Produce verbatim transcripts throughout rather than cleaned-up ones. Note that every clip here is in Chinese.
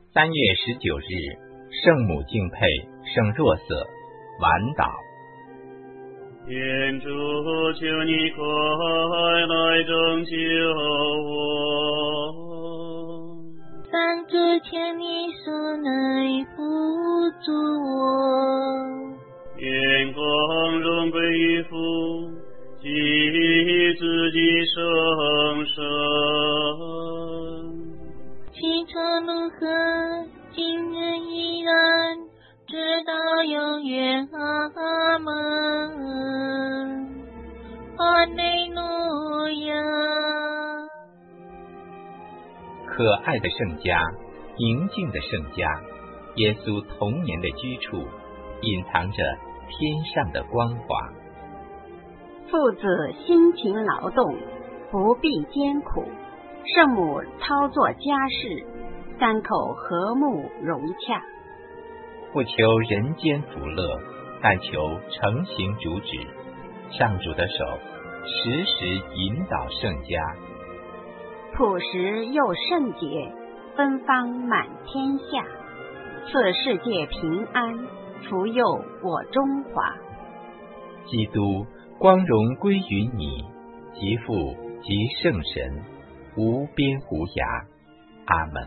三月十九日，圣母敬佩圣若瑟，晚祷。 天主，求你快来拯救我！ 三主，求你速来扶助我！ 愿光荣归于父及子及圣神。 起初如何，今日依然，直到永远。阿们。哈利路亚。 可爱的圣家，宁静的圣家，耶稣童年的居处，隐藏着天上的光华。 父子辛勤劳动，不必艰苦，圣母操作家事，三口和睦融洽。 不求人间福乐，但求承行主旨。上主的手时时引导圣家， 朴实又圣洁，芬芳满天下，赐世界平安，福佑我中华。 基督，光荣归于你，即父即圣神，无边无涯。阿门。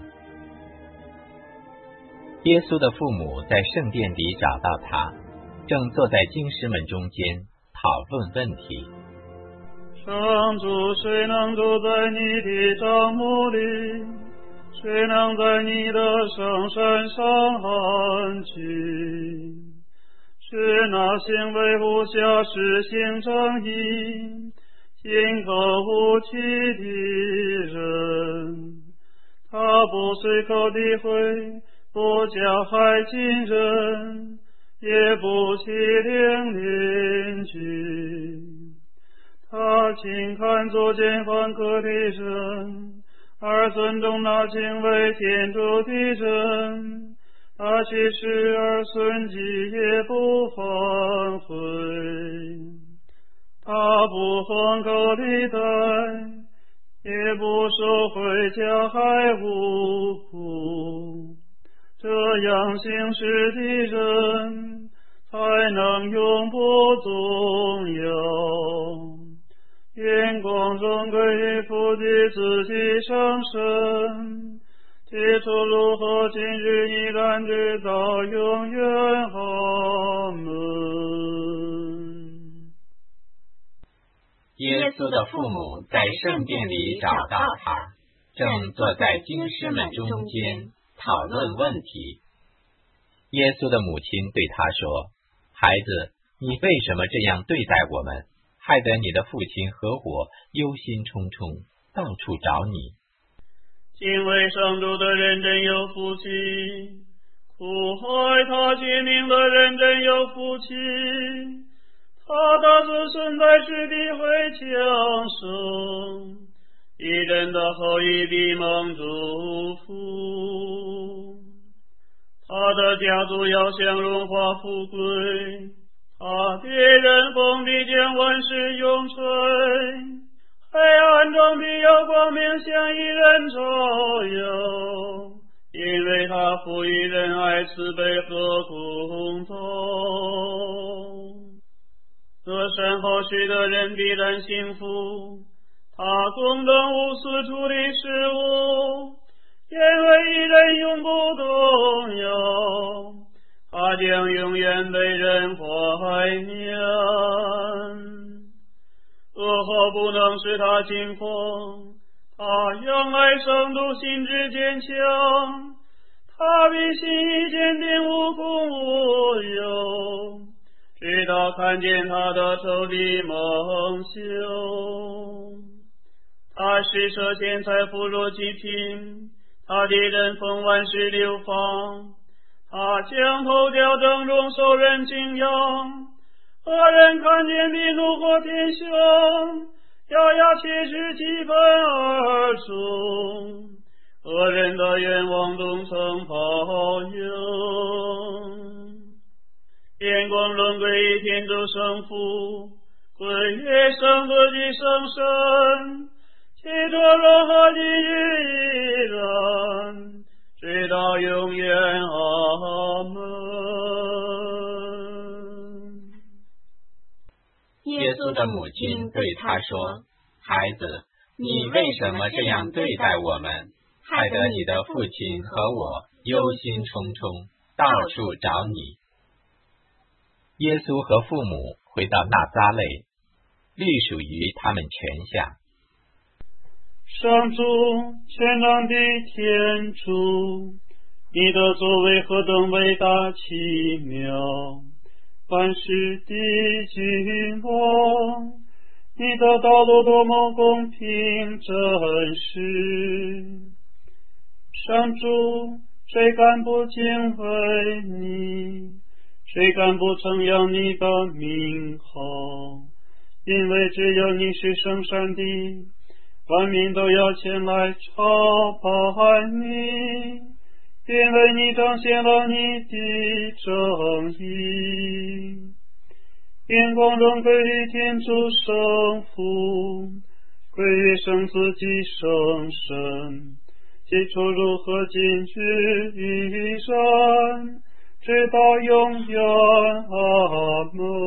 耶稣的父母在圣殿里找到他，正坐在经师们中间讨论问题。 上主，谁能住在你的帐幕里？谁能在你的圣山上安居？是那行为无瑕、实行正义、心口无欺的人。他不随口诋毁，不加害近人，也不欺凌邻居。他轻看作奸犯科的人，而尊重那敬畏天主的人。他其实儿孙己也不反悔，他不封口地带，也不收回加害无辜。这样行事的人，才能永不动摇。愿光荣归于父的子及圣神，起初如何，今日依然，直到永远。阿门。 耶稣的父母在圣殿里找到他，正坐在经师们中间讨论问题。耶稣的母亲对他说：孩子，你为什么这样对待我们，害得你的父亲和我忧心忡忡，到处找你？ 敬畏上主的人真有福气，苦害他诫命的人真有福气。他的子孙在世地会强盛，一人的后裔必蒙祝福。他的家族要享荣华富贵，他的人风必将万事永垂。黑暗中必有光明向一人照耀，因为他赋予仁爱、慈悲和公道。得善后许的人必然幸福，他公正无私处理事物，因为一人永不动摇，他将永远被人怀念。恶祸不能使他惊慌，他仰赖圣徒，心志坚强，他必心意坚定，无恐无忧，直到看见他的仇敌蒙羞。他施舍钱财富若极品，他的人奉万事流芳，他将头掉正中，受人敬仰。恶人看见必怒火天凶，咬牙切齿，气愤而终。恶人的愿望终成泡影。愿光荣归于天主圣父，归于圣子及圣神，起初如何，今日依然，直到永远。阿门。 耶稣的母亲对他说：孩子，你为什么这样对待我们，害得你的父亲和我忧心忡忡，到处找你？耶稣和父母回到纳匝肋，隶属于他们全下。 上主，全能的天主，你的作为何等伟大奇妙！万事的君王，你的道路多么公平真实！上主，谁敢不敬畏你？谁敢不称扬你的名号？因为只有你是圣善的，万民都要前来朝拜你，因为你彰显了你的正义。愿光荣归于天主圣父，归于圣子及圣神，起初如何今日与神，直到永远。阿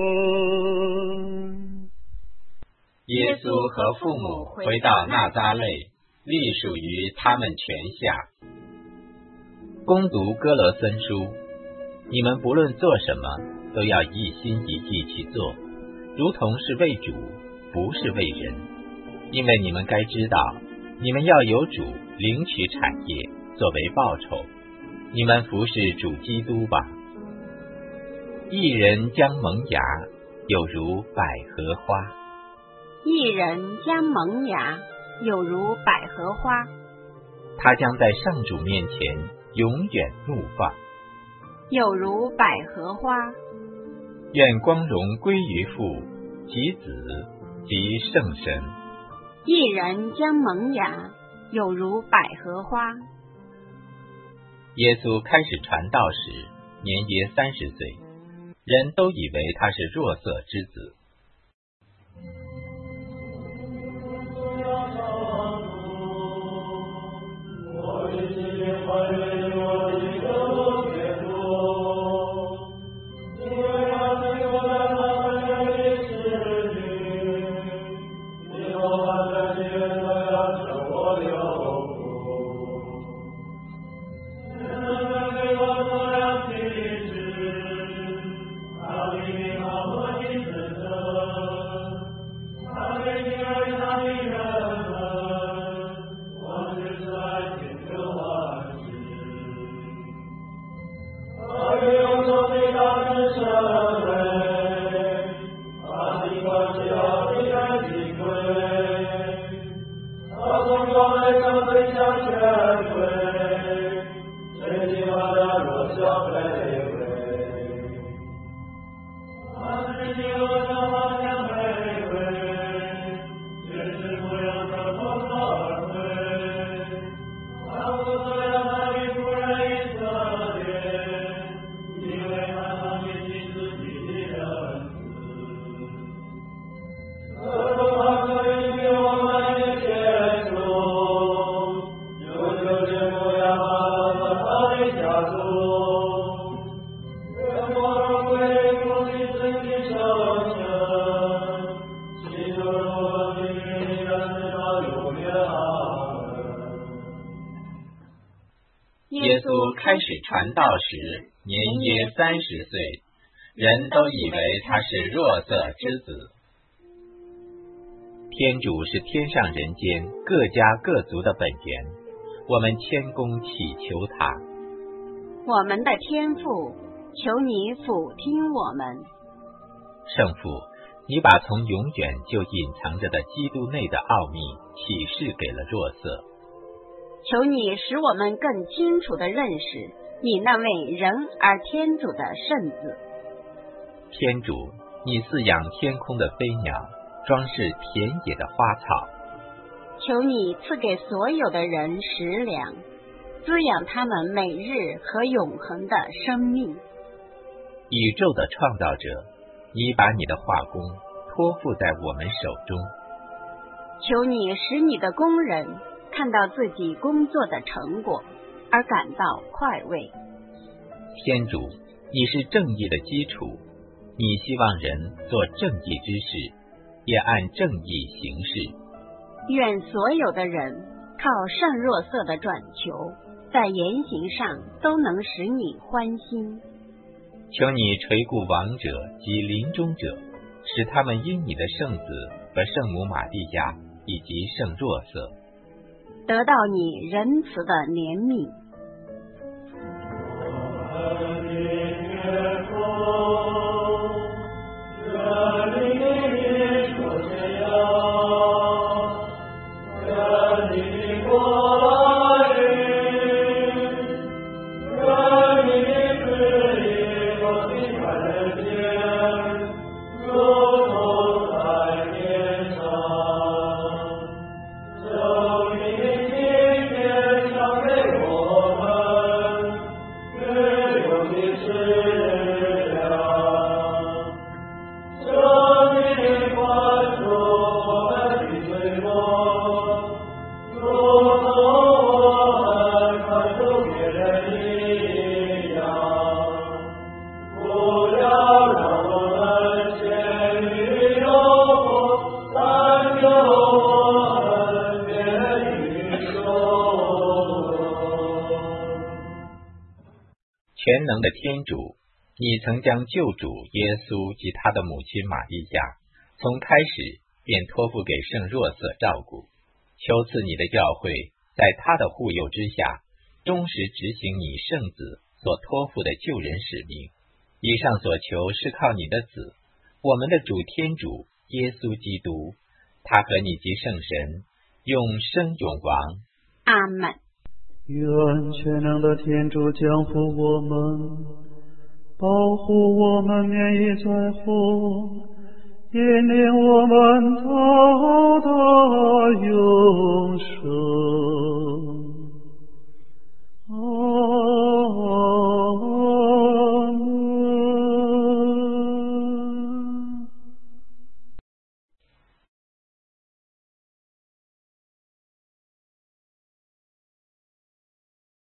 门。 耶稣和父母回到纳匝肋，隶属于他们全下。攻读哥罗森书，你们不论做什么，都要一心一意去做，如同是为主，不是为人。因为你们该知道，你们要有主领取产业作为报酬。你们服侍主基督吧。一人将萌芽，有如百合花。 一人将萌芽，有如百合花。 他将在上主面前永远怒放， 有如百合花。 愿光荣归于父及子及圣神。 一人将萌芽，有如百合花。 耶稣开始传道时，年约三十岁，人都以为他是若瑟之子。耶稣开始传道时，年约三十岁，人都以为他是若瑟之子。天主是天上人间各家各族的本源，我们谦恭祈求他。 我们的天父，求你俯听我们。 圣父，你把从永远就隐藏着的基督内的奥秘启示给了若瑟。 求你使我们更清楚地认识你那位人而天主的圣子。 天主，你饲养天空的飞鸟，装饰田野的花草。 求你赐给所有的人食粮，滋养他们每日和永恒的生命。 宇宙的创造者，你把你的画工托付在我们手中。 求你使你的工人看到自己工作的成果， 而感到快慰。 天主，你是正义的基础，你希望人做正义之事，也按正义行事。 愿所有的人靠圣若瑟的转求，在言行上都能使你欢心。 求你垂顾亡者及临终者，使他们因你的圣子和圣母玛利亚以及圣若瑟， 得到你仁慈的怜悯。 全能的天主，你曾将救主耶稣及他的母亲玛利亚从开始便托付给圣若瑟照顾，求赐你的教会在他的护佑之下，忠实执行你圣子所托付的救人使命。以上所求是靠你的子，我们的主天主耶稣基督，他和你及圣神永生永王。 阿们。 愿全能的天主降福我们，保护我们免于灾祸，引领我们到达永生。